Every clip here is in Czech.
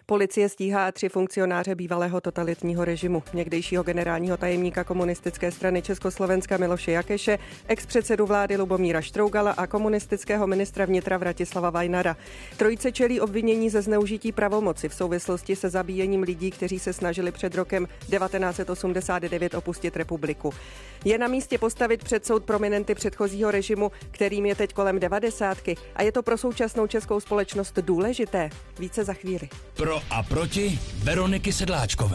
Policie stíhá 3 funkcionáře bývalého totalitního režimu, někdejšího generálního tajemníka komunistické strany Československa Miloše Jakeše, ex-předsedu vlády Lubomíra Štrougala a komunistického ministra vnitra Vratislava Vajnara. Trojice čelí obvinění ze zneužití pravomoci v souvislosti se zabíjením lidí, kteří se snažili před rokem 1989 opustit republiku. Je na místě postavit před soud prominenty předchozího režimu, kterým je teď kolem 90, a je to pro současnou českou společnost důležité. Více za chvíli. Pro a proti Veroniky Sedláčkové.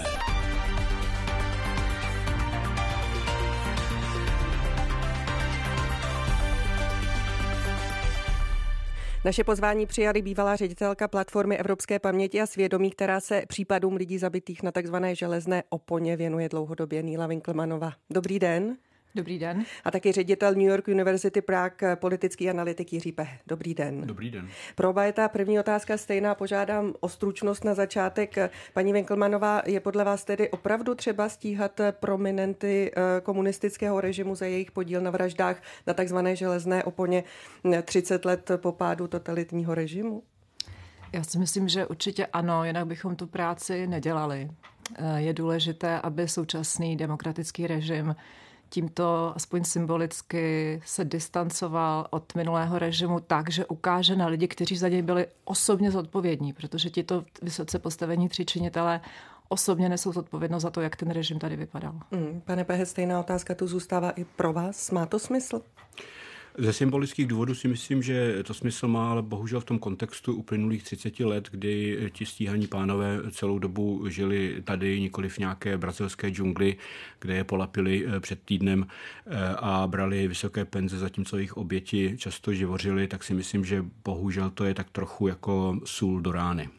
Naše pozvání přijali bývalá ředitelka platformy Evropské paměti a svědomí, která se případům lidí zabitých na takzvané železné oponě věnuje dlouhodobě, Níla Winkelmannová. Dobrý den. Dobrý den. A taky ředitel New York University Prague, politický analytik Jiří Pehe. Dobrý den. Dobrý den. Pro oba je ta první otázka stejná, požádám o stručnost na začátek. Paní Winkelmannová, je podle vás tedy opravdu třeba stíhat prominenty komunistického režimu za jejich podíl na vraždách na takzvané železné oponě 30 let po pádu totalitního režimu? Já si myslím, že určitě ano, jinak bychom tu práci nedělali. Je důležité, aby současný demokratický režim tímto aspoň symbolicky se distancoval od minulého režimu tak, že ukáže na lidi, kteří za něj byli osobně zodpovědní, protože tito vysoce postavení 3 činitelé osobně nesou zodpovědnost za to, jak ten režim tady vypadal. Pane Pehe, stejná otázka tu zůstává i pro vás. Má to smysl? Ze symbolických důvodů si myslím, že to smysl má, ale bohužel v tom kontextu uplynulých 30 let, kdy ti stíhaní pánové celou dobu žili tady, nikoli v nějaké brazilské džungli, kde je polapili před týdnem a brali vysoké penze, zatímco jejich oběti často živořili, tak si myslím, že bohužel to je tak trochu jako sůl do rány.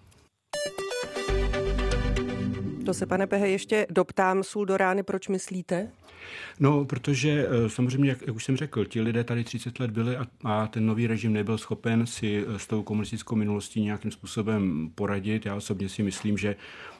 To se, pane Pehe, ještě doptám, sůl do rány, proč myslíte? No, protože samozřejmě, jak už jsem řekl, ti lidé tady 30 let byli a ten nový režim nebyl schopen si s tou komunistickou minulostí nějakým způsobem poradit. Já osobně si myslím, že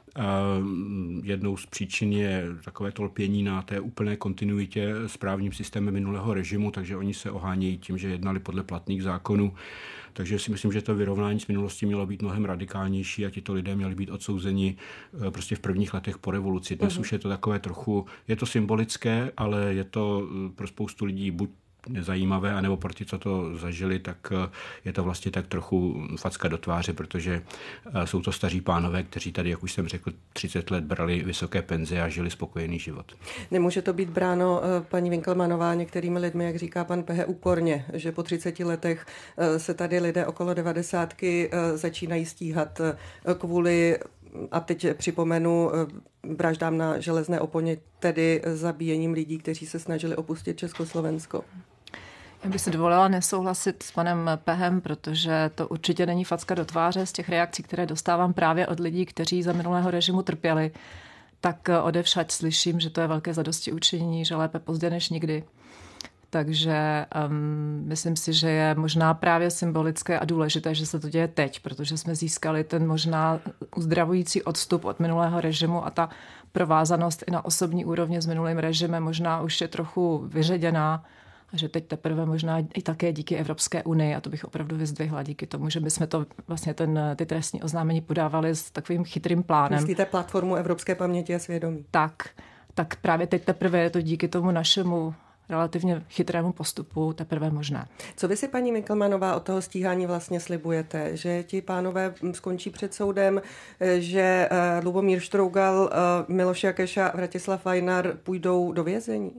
jednou z příčin je takové to lpění na té úplné kontinuitě s právním systémem minulého režimu, takže oni se ohánějí tím, že jednali podle platných zákonů. Takže si myslím, že to vyrovnání s minulostí mělo být mnohem radikálnější a tito lidé měli být odsouzeni prostě v prvních letech po revoluci. Dnes už je to takové trochu, je to symbolické, ale je to pro spoustu lidí buď nezajímavé, anebo pro ty, co to zažili, tak je to vlastně tak trochu facka do tváře, protože jsou to staří pánové, kteří tady, jak už jsem řekl, 30 let brali vysoké penze a žili spokojený život. Nemůže to být bráno, paní Winkelmannová, některými lidmi, jak říká pan Pehe, úporně, že po 30 letech se tady lidé okolo 90 začínají stíhat kvůli, a teď připomenu, vraždám na železné oponě, tedy zabíjením lidí, kteří se snažili opustit Československo. Já bych si dovolila nesouhlasit s panem Pehem, protože to určitě není facka do tváře z těch reakcí, které dostávám právě od lidí, kteří za minulého režimu trpěli. Tak odevšad slyším, že to je velké zadostiučinění, že lépe pozdě než nikdy. Takže myslím si, že je možná právě symbolické a důležité, že se to děje teď, protože jsme získali ten možná uzdravující odstup od minulého režimu a ta provázanost i na osobní úrovni s minulým režimem možná už je trochu vyředěná a že teď teprve možná i také díky Evropské unii, a to bych opravdu vyzdvihla díky tomu, že bychom to vlastně ty trestní oznámení podávali s takovým chytrým plánem. Myslíte platformu Evropské paměti a svědomí? Tak právě teď teprve je to díky tomu našemu relativně chytrému postupu teprve možné. Co vy si, paní Winkelmannová, od toho stíhání vlastně slibujete? Že ti pánové skončí před soudem, že Lubomír Štrougal, Miloš Jakeš a Vratislav Vajnar půjdou do vězení?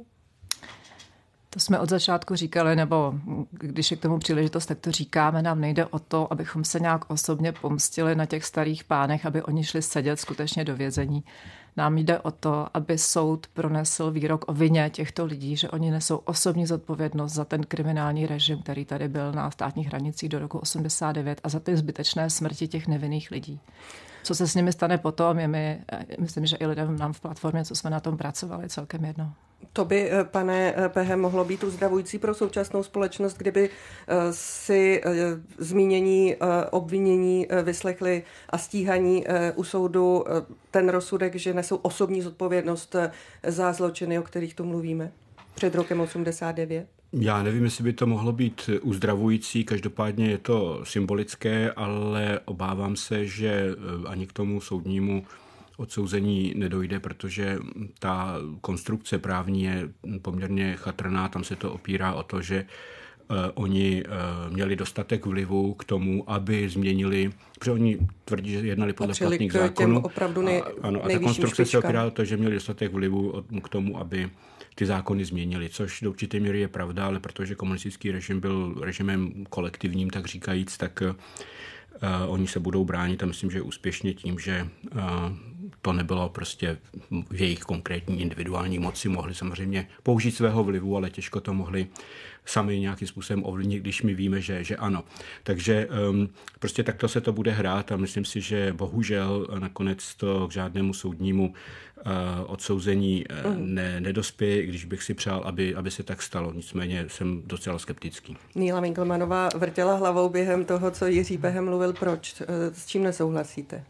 To jsme od začátku říkali, nebo když je k tomu příležitost, tak to říkáme. Nám nejde o to, abychom se nějak osobně pomstili na těch starých pánech, aby oni šli sedět skutečně do vězení. Nám jde o to, aby soud pronesl výrok o vině těchto lidí, že oni nesou osobní zodpovědnost za ten kriminální režim, který tady byl na státních hranicích do roku 89 a za ty zbytečné smrti těch nevinných lidí. Co se s nimi stane potom, je myslím, že i lidem nám v platformě, co jsme na tom pracovali, celkem jedno. To by, pane Pehe, mohlo být uzdravující pro současnou společnost, kdyby si zmínění obvinění vyslechli a stíhaní u soudu ten rozsudek, že nesou osobní zodpovědnost za zločiny, o kterých tu mluvíme před rokem 89? Já nevím, jestli by to mohlo být uzdravující, každopádně je to symbolické, ale obávám se, že ani k tomu soudnímu odsouzení nedojde, protože ta konstrukce právní je poměrně chatrná, tam se to opírá o to, že oni měli dostatek vlivu k tomu, aby změnili, protože oni tvrdí, že jednali podle platných zákonů. A ta konstrukce se opírá o to, že měli dostatek vlivu k tomu, aby ty zákony změnili, což do určité míry je pravda, ale protože komunistický režim byl režimem kolektivním, tak říkajíc, tak oni se budou bránit a myslím, že úspěšně tím, že to nebylo prostě v jejich konkrétní individuální moci, mohli samozřejmě použít svého vlivu, ale těžko to mohli sami nějakým způsobem ovlivnit, když my víme, že ano. Takže prostě takto se to bude hrát a myslím si, že bohužel nakonec to k žádnému soudnímu odsouzení nedospěje, když bych si přál, aby se tak stalo. Nicméně jsem docela skeptický. Níla Winkelmannová vrtěla hlavou během toho, co Jiří Pehem mluvil. Proč? S čím nesouhlasíte?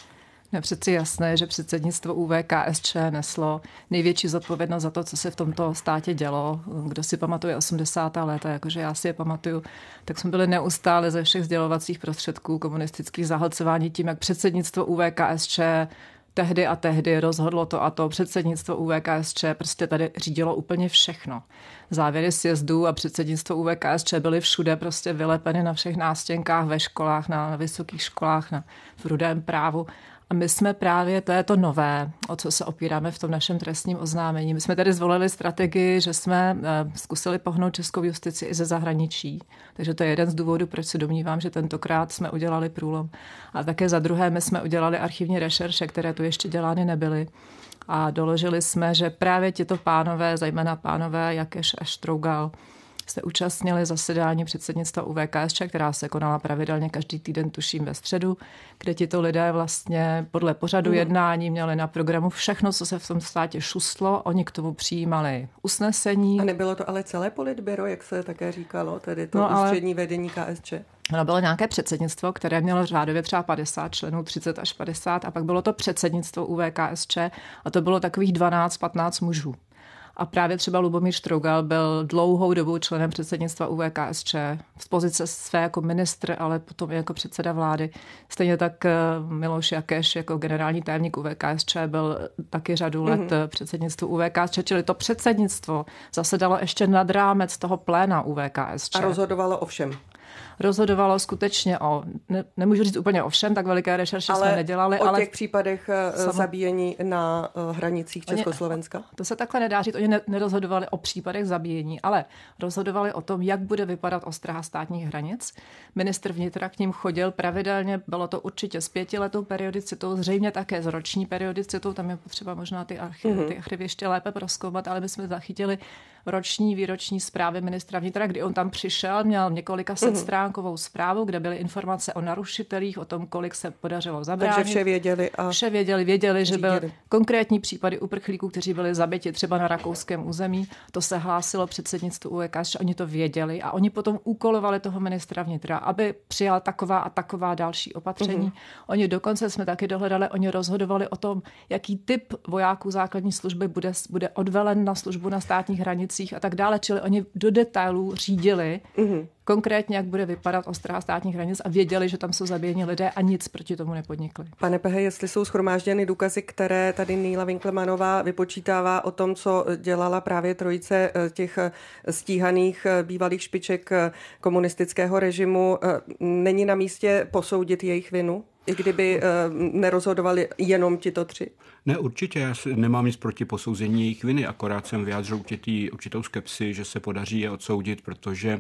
Je přeci jasné, že předsednictvo ÚVKSČ neslo největší zodpovědnost za to, co se v tomto státě dělo. Kdo si pamatuje 80. léta, jakože já si je pamatuju, tak jsme byli neustále ze všech sdělovacích prostředků komunistických zahlcování tím, jak předsednictvo ÚVKSČ tehdy a tehdy rozhodlo to a to. Předsednictvo ÚVKSČ prostě tady řídilo úplně všechno. Závěry sjezdů a předsednictvo ÚVKSČ byly všude prostě vylepeny na všech nástěnkách, ve školách, na vysokých školách, v Rudém právu. A my jsme právě, to je to nové, o co se opíráme v tom našem trestním oznámení. My jsme tady zvolili strategii, že jsme zkusili pohnout českou justici i ze zahraničí. Takže to je jeden z důvodů, proč se domnívám, že tentokrát jsme udělali průlom. A také za druhé my jsme udělali archivní rešerše, které tu ještě dělány nebyly. A doložili jsme, že právě tito pánové, zejména pánové Jakeš a Štrougal, se účastnili zasedání předsednictva ÚVKSČ, která se konala pravidelně každý týden, tuším ve středu, kde tito lidé vlastně podle pořadu jednání měli na programu všechno, co se v tom státě šustlo. Oni k tomu přijímali usnesení. A nebylo to ale celé politbyro, jak se také říkalo, tedy to ústřední vedení KSČ? No, bylo nějaké předsednictvo, které mělo řádově třeba 50 členů, 30 až 50, a pak bylo to předsednictvo ÚVKSČ a to bylo takových 12-15 mužů. A právě třeba Lubomír Štrougal byl dlouhou dobu členem předsednictva ÚVKSČ z pozice své jako ministr, ale potom i jako předseda vlády. Stejně tak Miloš Jakeš jako generální tajemník ÚVKSČ byl taky řadu let předsednictvu ÚVKSČ, čili to předsednictvo zasedalo ještě nad rámec toho pléna ÚVKSČ. A rozhodovalo o všem. Rozhodovalo skutečně nemůžu říct úplně o všem, tak veliké rešerše jsme nedělali. Ale o těch případech zabíjení na hranicích Československa? To se takhle nedá říct, oni nerozhodovali o případech zabíjení, ale rozhodovali o tom, jak bude vypadat ostraha státních hranic. Ministr vnitra k ním chodil pravidelně, bylo to určitě s 5letou periodicitou, zřejmě také s roční periodicitou, tam je potřeba možná ty archivy ještě lépe prozkoumat, ale my jsme zachytili roční, výroční zprávy ministra vnitra, kdy on tam přišel, měl několika setstránkovou zprávu, kde byly informace o narušitelích, o tom, kolik se podařilo zabránit. Takže vše věděli. Vše věděli, že byl konkrétní případy uprchlíků, kteří byli zabiti třeba na rakouském území. To se hlásilo předsednictvu ÚVKSČ, oni to věděli a oni potom úkolovali toho ministra vnitra, aby přijal taková a taková další opatření. Oni dokonce jsme taky dohledali, oni rozhodovali o tom, jaký typ vojáků základní služby bude odvelen na službu na státních hranicích a tak dále, čili oni do detailů řídili konkrétně, jak bude vypadat ostraha státních hranic a věděli, že tam jsou zabíjeni lidé a nic proti tomu nepodnikli. Pane Pehe, jestli jsou shromážděny důkazy, které tady Níla Winkelmannová vypočítává o tom, co dělala právě trojice těch stíhaných bývalých špiček komunistického režimu, není na místě posoudit jejich vinu? I kdyby nerozhodovali jenom tito tři? Ne, určitě. Já nemám nic proti posouzení jejich viny, akorát jsem vyjádřil určitou skepsi, že se podaří je odsoudit, protože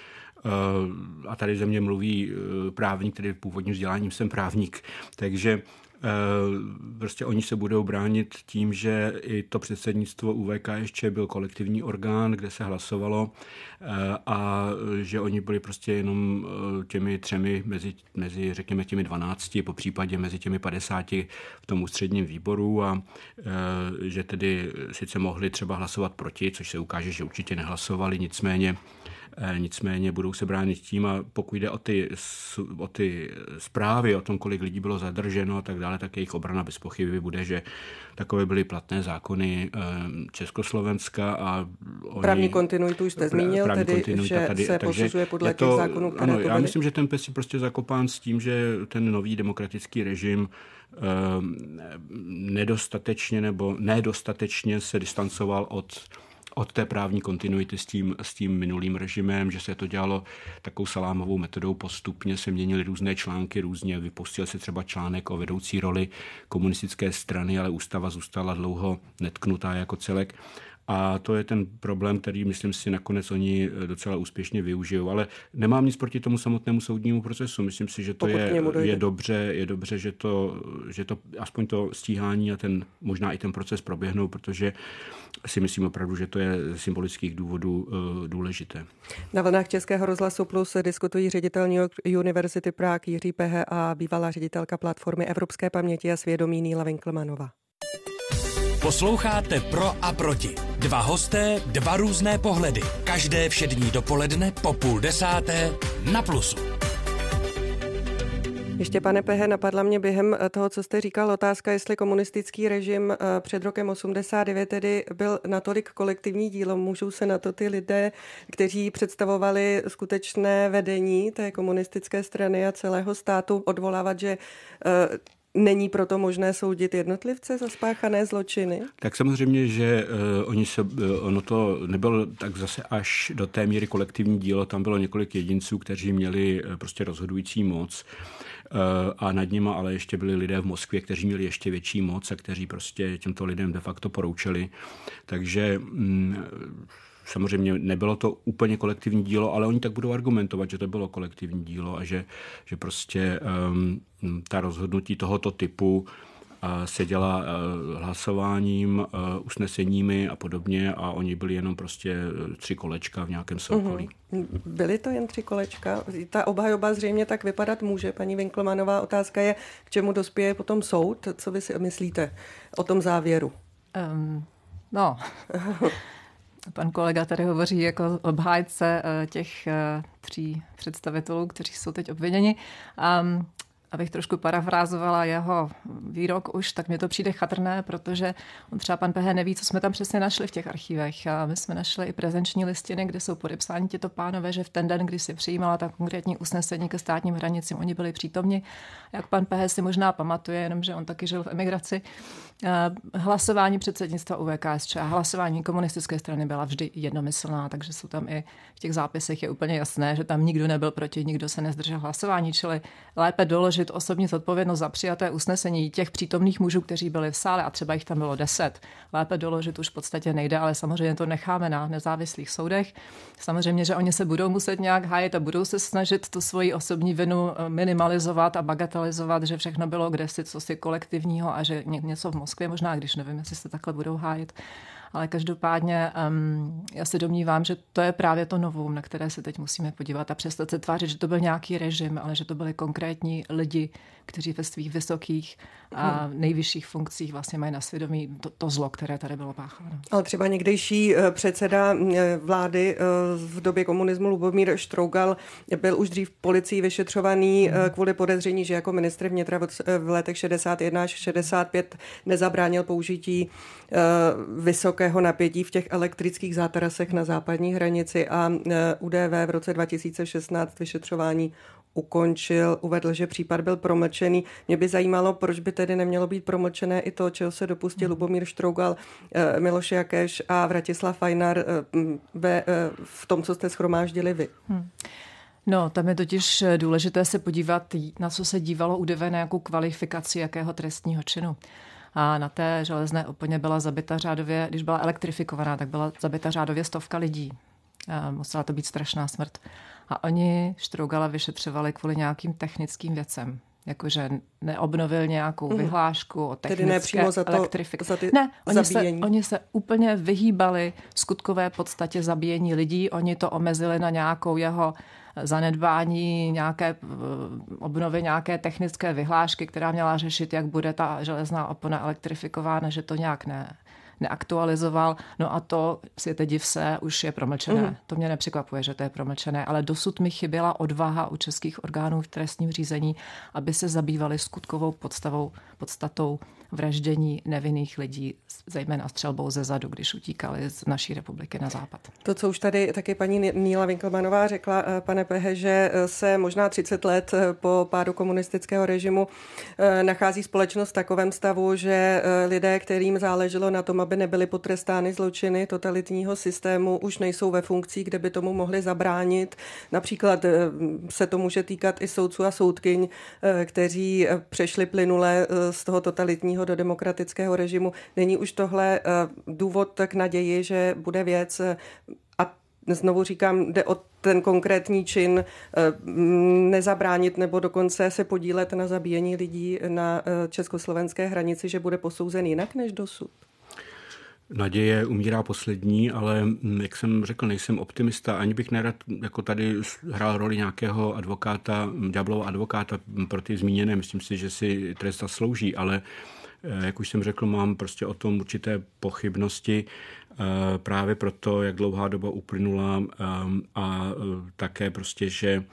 a tady ze mě mluví právník, tedy původním vzděláním jsem právník, takže prostě oni se budou bránit tím, že i to předsednictvo ÚVKSČ byl kolektivní orgán, kde se hlasovalo a že oni byli prostě jenom těmi třemi mezi řekněme těmi 12, po případě mezi těmi 50 v tom ústředním výboru a že tedy sice mohli třeba hlasovat proti, což se ukáže, že určitě nehlasovali, nicméně nicméně budou se bránit tím a pokud jde o ty zprávy o tom, kolik lidí bylo zadrženo a tak dále, tak jejich obrana bez pochyby bude, že takové byly platné zákony Československa a právní kontinuitu jste zmínil, tedy že tady, se posuzuje podle těch zákonů, které ano, to já byly? myslím, že ten pes je prostě zakopán s tím, že ten nový demokratický režim nedostatečně se distancoval od té právní kontinuity s tím minulým režimem, že se to dělalo takovou salámovou metodou, postupně se měnily různé články, různě vypustil se třeba článek o vedoucí roli komunistické strany, ale ústava zůstala dlouho netknutá jako celek. A to je ten problém, který, myslím si, nakonec oni docela úspěšně využijou. Ale nemám nic proti tomu samotnému soudnímu procesu. Myslím si, že to je dobře, že to aspoň to stíhání a možná i ten proces proběhnou, protože si myslím opravdu, že to je z symbolických důvodů důležité. Na vlnách Českého rozhlasu Plus diskutují ředitel New York University Prague Jiří Pehe a bývalá ředitelka platformy Evropské paměti a svědomí Níla Winkelmannová. Posloucháte Pro a proti. Dva hosté, dva různé pohledy. Každé všední dopoledne po 9:30 na Plusu. Ještě, pane Pehe, napadla mě během toho, co jste říkal, otázka, jestli komunistický režim před rokem 89 tedy byl natolik kolektivní dílo. Můžou se na to ty lidé, kteří představovali skutečné vedení té komunistické strany a celého státu, odvolávat, že není proto možné soudit jednotlivce za spáchané zločiny? Tak samozřejmě, že ono to nebylo tak zase až do té míry kolektivní dílo, tam bylo několik jedinců, kteří měli prostě rozhodující moc a nad nima ale ještě byli lidé v Moskvě, kteří měli ještě větší moc a kteří prostě těmto lidem de facto poroučeli. Takže samozřejmě nebylo to úplně kolektivní dílo, ale oni tak budou argumentovat, že to bylo kolektivní dílo a že prostě ta rozhodnutí tohoto typu se dělá hlasováním, usneseními a podobně a oni byli jenom prostě 3 kolečka v nějakém soukolí. Byly to jen 3 kolečka? Ta obhajoba zřejmě tak vypadat může. Paní Winkelmannová, otázka je, k čemu dospěje potom soud? Co vy si myslíte o tom závěru? Pan kolega tady hovoří jako obhájce těch 3 představitelů, kteří jsou teď obviněni. Abych trošku parafrázovala jeho výrok už, tak mně to přijde chatrné, protože on třeba pan Pehe neví, co jsme tam přesně našli v těch archívech. A my jsme našli i prezenční listiny, kde jsou podepsáni těto pánové, že v ten den, kdy se přijímala ta konkrétní usnesení ke státním hranicím, oni byli přítomni. Jak pan Pehe si možná pamatuje, jenomže on taky žil v emigraci, hlasování předsednictva ÚVKSČ a hlasování komunistické strany byla vždy jednomyslná, takže jsou tam i v těch zápisech je úplně jasné, že tam nikdo nebyl proti, nikdo se nezdržel hlasování, čili lépe doložit osobní zodpovědnost za přijaté usnesení těch přítomných mužů, kteří byli v sále a třeba jich tam bylo 10. Lépe doložit už v podstatě nejde, ale samozřejmě to necháme na nezávislých soudech. Samozřejmě, že oni se budou muset nějak hájit a budou se snažit tu svoji osobní vinu minimalizovat a bagatelizovat, že všechno bylo kdesi cosi kolektivního a že něco v Moskvě možná, když nevím, jestli se takhle budou hájit. Ale každopádně já se domnívám, že to je právě to novum, na které se teď musíme podívat a přestat se tvářit, že to byl nějaký režim, ale že to byli konkrétní lidi, kteří ve svých vysokých a nejvyšších funkcích vlastně mají na svědomí to zlo, které tady bylo pácháno. Ale třeba někdejší předseda vlády v době komunismu Lubomír Štrougal byl už dřív policií vyšetřovaný kvůli podezření, že jako ministr vnitra v letech 61 až 65 nezabránil použití vysokého napětí v těch elektrických zátarasech na západní hranici a UDV v roce 2016 vyšetřování ukončil, uvedl, že případ byl promlčený. Mě by zajímalo, proč by tedy nemělo být promlčené i to, čeho se dopustil Lubomír Štrougal, Miloš Jakeš a Vratislav Fajnar v tom, co jste shromáždili vy. No, tam je totiž důležité se podívat, na co se dívalo UDV, na jakou kvalifikaci jakého trestního činu. A na té železné oponě byla zabita řádově, když byla elektrifikovaná, tak byla zabita řádově 100 lidí. A musela to být strašná smrt. A oni Štrougala vyšetřovali kvůli nějakým technickým věcem. Jakože neobnovil nějakou vyhlášku o technické elektrifikaci. Ne, oni se úplně vyhýbali skutkové podstatě zabíjení lidí. Oni to omezili na nějakou jeho zanedbání, nějaké obnovy nějaké technické vyhlášky, která měla řešit, jak bude ta železná opona elektrifikována, že to nějak neaktualizoval. No a to, světe div se, už je promlčené. To mě nepřekvapuje, že to je promlčené, ale dosud mi chyběla odvaha u českých orgánů v trestním řízení, aby se zabývali skutkovou podstatou vraždění nevinných lidí, zejména střelbou ze zadu, když utíkali z naší republiky na západ. To, co už tady taky paní Níla Winkelmannová řekla, pane Pehe, že se možná 30 let po pádu komunistického režimu nachází společnost v takovém stavu, že lidé, kterým záleželo na tom, aby nebyly potrestány zločiny totalitního systému, už nejsou ve funkcích, kde by tomu mohli zabránit. Například se to může týkat i soudců a soudkyň, kteří přešli plynule z toho totalitního do demokratického režimu. Není už tohle důvod k naději, že bude věc, a znovu říkám, jde o ten konkrétní čin, nezabránit nebo dokonce se podílet na zabíjení lidí na československé hranici, že bude posouzen jinak než dosud? Naděje umírá poslední, ale jak jsem řekl, nejsem optimista, ani bych nerad jako tady hrál roli nějakého advokáta, ďáblova advokáta pro ty zmíněné. Myslím si, že si trest zaslouží, ale jak už jsem řekl, mám prostě o tom určité pochybnosti právě proto, jak dlouhá doba uplynula a také prostě, že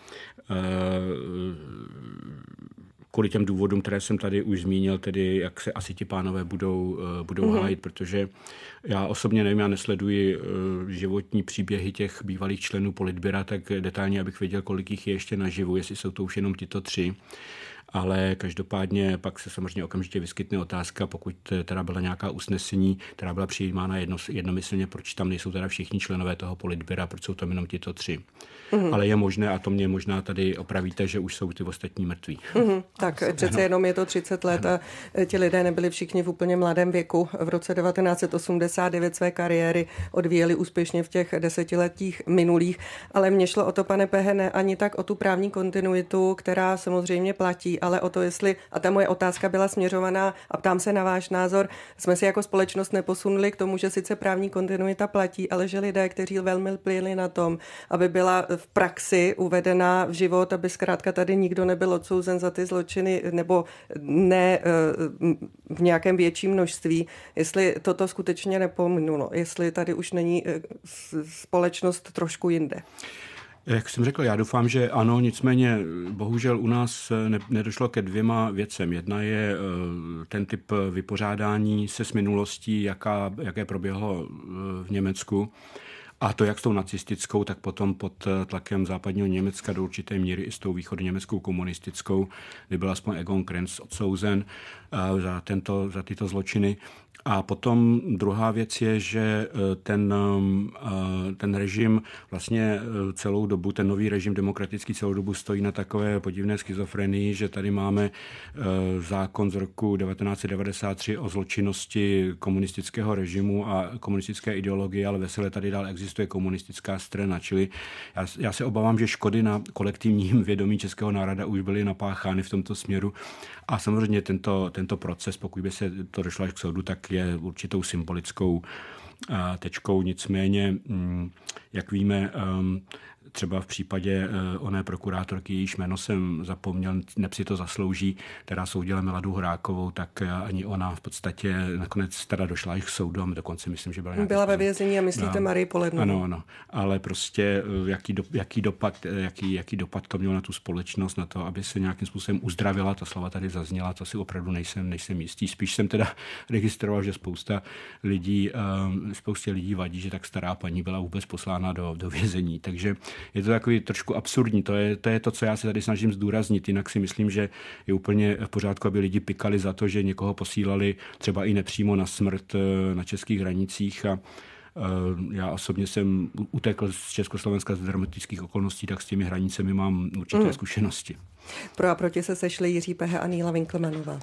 kvůli těm důvodům, které jsem tady už zmínil, tedy jak se asi ti pánové budou hájit, protože já osobně nevím, já nesleduji životní příběhy těch bývalých členů politbyra tak detailně, abych věděl, kolik jich je ještě naživu, jestli jsou to už jenom tito 3. Ale každopádně pak se samozřejmě okamžitě vyskytne otázka, pokud teda byla nějaká usnesení, která byla přijímána jednomyslně, proč tam nejsou teda všichni členové toho politbyra, proč jsou tam jenom tito 3. Ale je možné, a to mě možná tady opravíte, že už jsou ty ostatní mrtví. Tak přece jenom je to 30 let a ti lidé nebyli všichni v úplně mladém věku. V roce 1989 své kariéry odvíjeli úspěšně v těch desetiletích minulých, ale mně šlo o to, pane Pehe, ne ani tak o tu právní kontinuitu, která samozřejmě platí, ale o to, jestli, a ta moje otázka byla směřovaná a ptám se na váš názor, jsme si jako společnost neposunuli k tomu, že sice právní kontinuita platí, ale že lidé, kteří velmi lpěli na tom, aby byla v praxi uvedena v život, aby zkrátka tady nikdo nebyl odsouzen za ty zločiny nebo ne v nějakém větším množství, jestli toto skutečně nepominulo, jestli tady už není společnost trošku jinde. Jak jsem řekl, já doufám, že ano, nicméně bohužel u nás nedošlo ke 2 věcem. Jedna je ten typ vypořádání se s minulostí, jaké proběhlo v Německu. A to jak s tou nacistickou, tak potom pod tlakem západního Německa do určité míry i s tou východoněmeckou komunistickou, kdy byl aspoň Egon Krenz odsouzen za tyto zločiny. A potom druhá věc je, že ten režim vlastně celou dobu, ten nový režim demokratický celou dobu stojí na takové podivné schizofrenii, že tady máme zákon z roku 1993 o zločinnosti komunistického režimu a komunistické ideologie, ale vesele tady dál existuje komunistická strana. Čili já se obávám, že škody na kolektivním vědomí českého národa už byly napáchány v tomto směru. A samozřejmě tento proces, pokud by se to došlo až k soudu, tak je určitou symbolickou tečkou. Nicméně, jak víme, třeba v případě oné prokurátorky, jejíž jméno jsem zapomněl, neb si to zaslouží, která soudila Miladu Horákovou, tak ani ona v podstatě nakonec teda došla i k soudu a dokonce myslím, že byla ve vězení a myslíte Marii Polednovou. Ano, ale prostě jaký dopad to mělo na tu společnost, na to, aby se nějakým způsobem uzdravila, ta slova tady zazněla, to si opravdu nejsem jistý. Spíš jsem teda registroval, že spoustě lidí vadí, že tak stará paní byla vůbec poslána do vězení, takže je to takový trošku absurdní. To je to, co já se tady snažím zdůraznit. Jinak si myslím, že je úplně v pořádku, aby lidi pikali za to, že někoho posílali třeba i nepřímo na smrt na českých hranicích. A já osobně jsem utekl z Československa z dramatických okolností, tak s těmi hranicemi mám určité zkušenosti. Pro a proti se sešli Jiří Pehe a Níla Winkelmannová,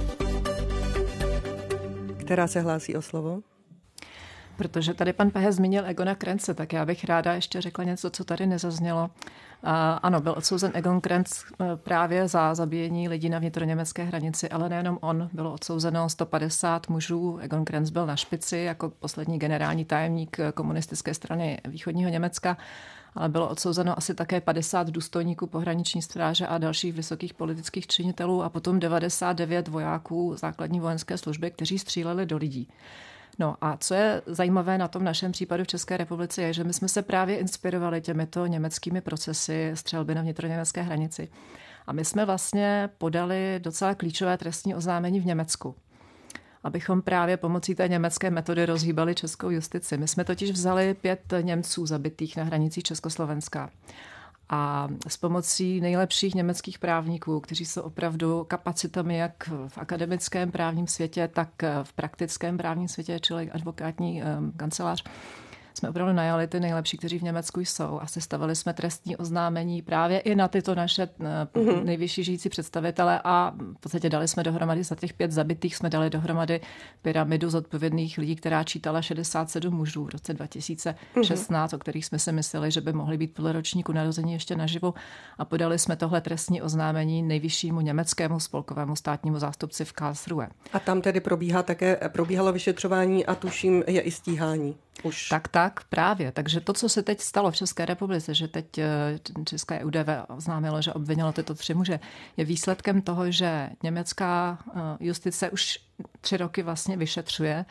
která se hlásí o slovo. Protože tady pan Pehe zmínil Egona Krence, tak já bych ráda ještě řekla něco, co tady nezaznělo. Ano, byl odsouzen Egon Krenz právě za zabíjení lidí na vnitroněmecké hranici, ale nejenom on, bylo odsouzeno 150 mužů. Egon Krenz byl na špici jako poslední generální tajemník komunistické strany východního Německa, ale bylo odsouzeno asi také 50 důstojníků pohraniční stráže a dalších vysokých politických činitelů a potom 99 vojáků základní vojenské služby, kteří stříleli do lidí. No a co je zajímavé na tom našem případu v České republice je, že my jsme se právě inspirovali těmito německými procesy střelby na vnitroněmecké hranici. A my jsme vlastně podali docela klíčové trestní oznámení v Německu, abychom právě pomocí té německé metody rozhýbali českou justici. My jsme totiž vzali 5 Němců zabitých na hranicích Československa. A s pomocí nejlepších německých právníků, kteří jsou opravdu kapacitami jak v akademickém právním světě, tak v praktickém právním světě, čili advokátní kancelář, jsme opravdu najali ty nejlepší, kteří v Německu jsou a sestavili jsme trestní oznámení právě i na tyto naše nejvyšší žijící představitele a v podstatě dali jsme dohromady, za těch 5 zabitých jsme dali dohromady pyramidu zodpovědných lidí, která čítala 67 mužů v roce 2016, o kterých jsme si mysleli, že by mohli být podle ročníku narození ještě naživu a podali jsme tohle trestní oznámení nejvyššímu německému spolkovému státnímu zástupci v Karlsruhe. A tam tedy probíhalo vyšetřování a tuším je i stíhání. Už. Tak, právě. Takže to, co se teď stalo v České republice, že teď české UDV oznámilo, že obvinilo tyto 3 muže, je výsledkem toho, že německá justice už 3 roky vlastně vyšetřuje.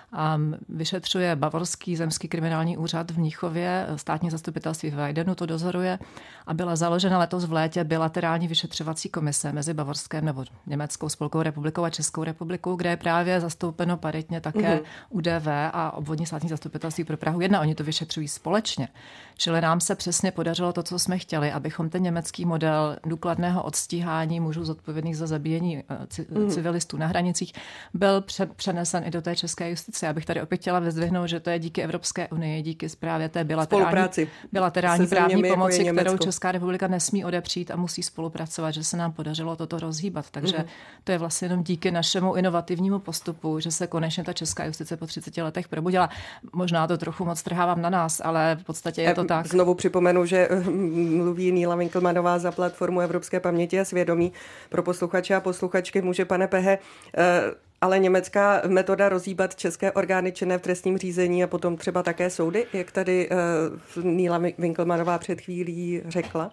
Vyšetřuje Bavorský zemský kriminální úřad v Mnichově, státní zastupitelství v Weidenu to dozoruje a byla založena letos v létě bilaterální vyšetřovací komise mezi Bavorskem nebo Německou spolkovou republikou a Českou republikou, kde je právě zastoupeno paritně také UDV a obvodní státní zastupitelství pro Prahu 1. Oni to vyšetřují společně. Čili nám se přesně podařilo to, co jsme chtěli, abychom ten německý model důkladného odstíhání mužů zodpovědných za zabíjení civilistů na hranicích byl přenesen i do té české justice. Já bych tady opět chtěla vyzdvihnout, že to je díky Evropské unii, díky právě té bilaterální právní pomoci, kterou Česká republika nesmí odepřít a musí spolupracovat, že se nám podařilo toto rozhýbat. Takže to je vlastně jenom díky našemu inovativnímu postupu, že se konečně ta česká justice po 30 letech probudila. Možná to trochu moc trhávám na nás, ale v podstatě je to tak. Znovu připomenu, že mluví Níla Winkelmannová za platformu Evropské paměti a svědomí. Pro posluchače a posluchačky může, pane Pehe, ale německá metoda rozhýbat české orgány činné v trestním řízení a potom třeba také soudy, jak tady Níla Winkelmannová před chvílí řekla?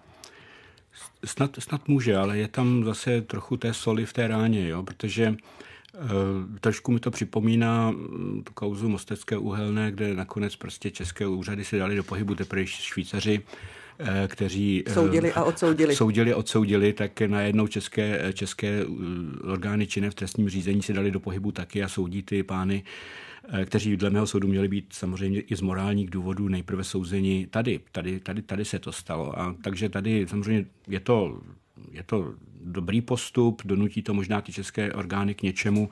Snad může, ale je tam zase trochu té soli v té ráně, jo? Protože trošku mi to připomíná tu kauzu Mostecké uhelné, kde nakonec prostě české úřady se dali do pohybu teprve Švýcaři, kteří soudili a odsoudili, tak najednou české orgány činné v trestním řízení se dali do pohybu taky a soudí ty pány, kteří dle mého soudu měli být samozřejmě i z morálních důvodů nejprve souzeni tady se to stalo. A takže tady samozřejmě je to dobrý postup, donutí to možná ty české orgány k něčemu,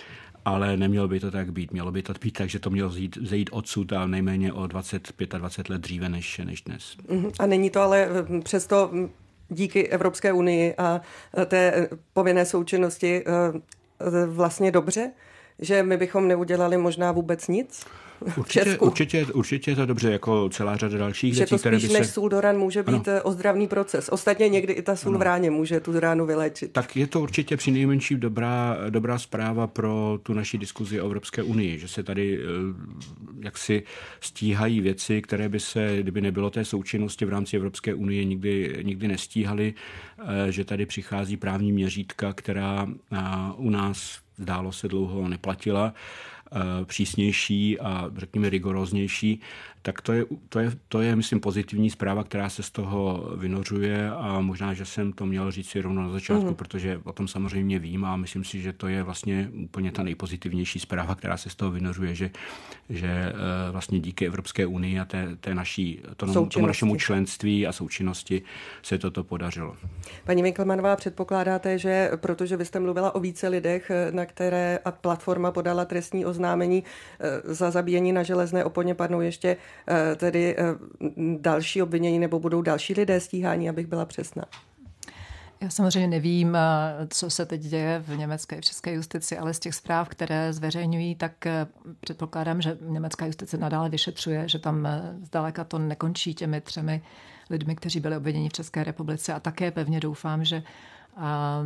ale nemělo by to tak být. Mělo by to být tak, že to mělo zejít odsud a nejméně o 25 let dříve než dnes. A není to ale přesto díky Evropské unii a té povinné součinnosti vlastně dobře, že my bychom neudělali možná vůbec nic? Určitě je to dobře, jako celá řada dalších věcí, které by se... než sůl do ran může být ozdravný proces. Ostatně někdy i ta sůl v ráně může tu ránu vyléčit. Tak je to určitě přinejmenší dobrá zpráva pro tu naši diskuzi o Evropské unii, že se tady jaksi stíhají věci, které by se, kdyby nebylo té součinnosti v rámci Evropské unie, nikdy nestíhaly, že tady přichází právní měřítka, která u nás zdálo se dlouho neplatila, přísnější a řekněme rigoróznější, tak to je, myslím, pozitivní zpráva, která se z toho vynořuje a možná, že jsem to měl říct si rovnou na začátku, protože o tom samozřejmě vím a myslím si, že to je vlastně úplně ta nejpozitivnější zpráva, která se z toho vynořuje, že vlastně díky Evropské unii a tomu našemu členství a součinnosti se toto podařilo. Paní Winkelmannová, předpokládáte, že protože vy jste mluvila o více lidech, na které a platforma podala trestní oznámení za zabíjení na Železné oponě, padnou ještě tedy další obvinění nebo budou další lidé stíhání, abych byla přesná? Já samozřejmě nevím, co se teď děje v německé i v české justici, ale z těch zpráv, které zveřejňují, tak předpokládám, že německá justice nadále vyšetřuje, že tam zdaleka to nekončí těmi 3 lidmi, kteří byli obviněni v České republice a také pevně doufám, že a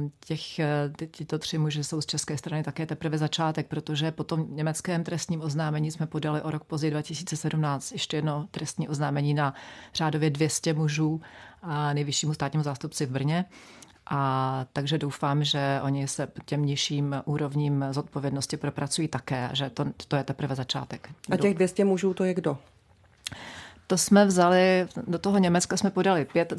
tyto 3 muži jsou z české strany také teprve začátek, protože po tom německém trestním oznámení jsme podali o rok později 2017 ještě jedno trestní oznámení na řádově 200 mužů a nejvyššímu státnímu zástupci v Brně. A takže doufám, že oni se těm nižším úrovním zodpovědnosti propracují také, že to je teprve začátek. A těch 200 mužů to je kdo? To jsme vzali, do toho Německa jsme podali 5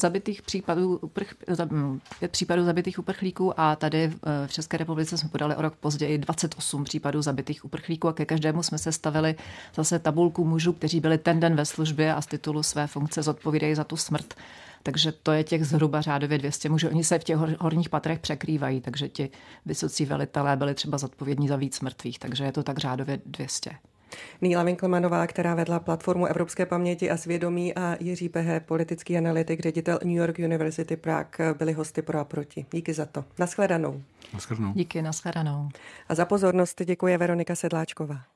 případů zabitých uprchlíků a tady v České republice jsme podali o rok později 28 případů zabitých uprchlíků a ke každému jsme se stavili zase tabulku mužů, kteří byli ten den ve službě a z titulu své funkce zodpovídají za tu smrt. Takže to je těch zhruba řádově 200 mužů. Oni se v těch horních patrech překrývají, takže ti vysocí velitelé byli třeba zodpovědní za víc mrtvých, takže je to tak řádově 200. Níla Winkelmanová, která vedla platformu Evropské paměti a svědomí, a Jiří Pehe, politický analytik, ředitel New York University Prague, byli hosty Pro a proti. Díky za to. Nashledanou. Díky, nashledanou. A za pozornost děkuje Veronika Sedláčková.